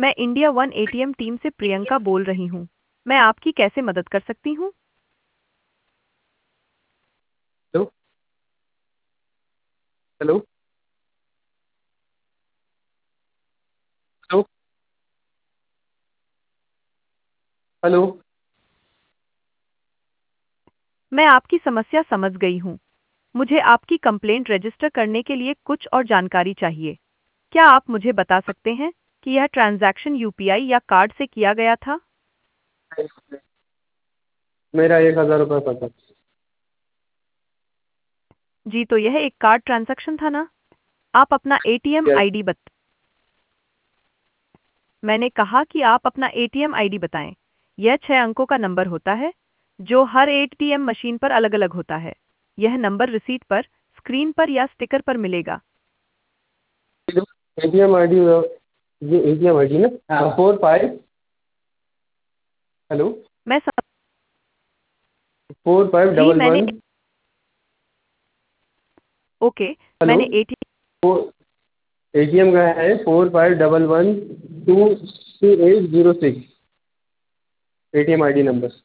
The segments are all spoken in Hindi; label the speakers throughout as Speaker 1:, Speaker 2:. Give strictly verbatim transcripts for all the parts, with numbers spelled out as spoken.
Speaker 1: मैं इंडिया वन एटीएम टीम से प्रियंका बोल रही हूँ। मैं आपकी कैसे मदद कर सकती हूँ?
Speaker 2: हेलो। हेलो। हेलो। हेलो।
Speaker 1: मैं आपकी समस्या समझ गई हूँ। मुझे आपकी कंप्लेंट रजिस्टर करने के लिए कुछ और जानकारी चाहिए। क्या आप मुझे बता सकते हैं कि यह ट्रांजैक्शन यूपीआई या कार्ड से किया गया था?
Speaker 2: मेरा एक हजार रुपये का था।
Speaker 1: जी, तो यह एक कार्ड ट्रांजैक्शन था ना? आप अपना एटीएम
Speaker 2: यस।
Speaker 1: आईडी बत मैंने कहा कि आप अपना एटीएम आईडी बताएं। यह छह अंकों का नंबर होता है, जो हर एटीएम मशीन पर अलग-अलग होता है। यह नंबर रिसीट पर, स्क्रीन पर या स्टिकर पर मिलेगा।
Speaker 2: ATM I D. ये एटीएम आई डी ना? हाँ। Four five. हेलो।
Speaker 1: मैं सम...
Speaker 2: फोर फाइव
Speaker 1: जी,
Speaker 2: डबल
Speaker 1: मैंने
Speaker 2: वन
Speaker 1: ओके,
Speaker 2: हेलो।
Speaker 1: मैंने एटीएम
Speaker 2: एटीएम का है four five double one two two eight zero six. ATM I D number.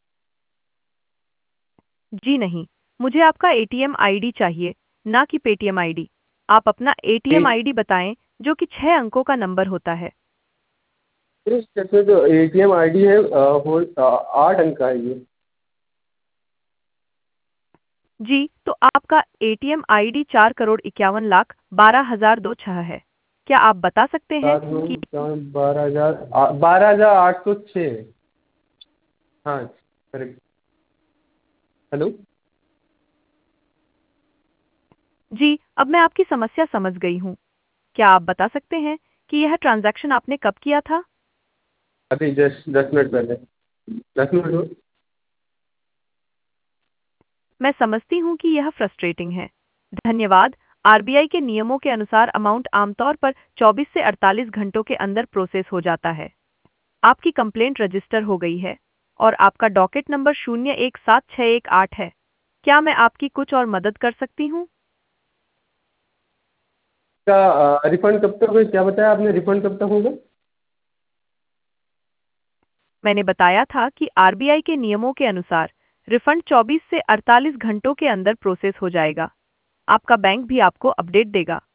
Speaker 1: जी नहीं, मुझे आपका एटीएम आईडी चाहिए, ना कि पेटीएम आईडी। आप अपना एटीएम आईडी बताएं, जो कि छह अंकों का नंबर होता है।
Speaker 2: इस तरह जो एटीएम आई डी है अ, वो अ, आठ अंक का है ये।
Speaker 1: जी, तो आपका एटीएम आईडी चार करोड़ इक्यावन लाख बारह हजार दो छह है। क्या आप बता सकते हैं
Speaker 2: सात नौ
Speaker 1: कि
Speaker 2: चार बारह हजार बारह हजार आठ सौ छः। हाँ, करेक्ट। हेलो।
Speaker 1: जी, अब मैं आपकी समस्या समझ गई हूँ। क्या आप बता सकते हैं कि यह ट्रांजैक्शन आपने कब किया था?
Speaker 2: अभी जस्ट दस मिनट पहले। दस मिनट हो।
Speaker 1: मैं समझती हूँ कि यह फ्रस्ट्रेटिंग है। धन्यवाद। आरबीआई के नियमों के अनुसार अमाउंट आमतौर पर चौबीस से अड़तालीस घंटों के अंदर प्रोसेस हो जाता है। आपकी कंप्लेंट रजिस्टर हो गई है और आपका डॉकेट नंबर शून्य एक सात छः एक आठ है। क्या मैं आपकी कुछ और मदद कर सकती हूँ?
Speaker 2: का रिफंड कब तक होगा? क्या बताया आपने, रिफंड कब तक होगा?
Speaker 1: मैंने बताया था कि आरबीआई के नियमों के अनुसार रिफंड चौबीस से अड़तालीस घंटों के अंदर प्रोसेस हो जाएगा। आपका बैंक भी आपको अपडेट देगा।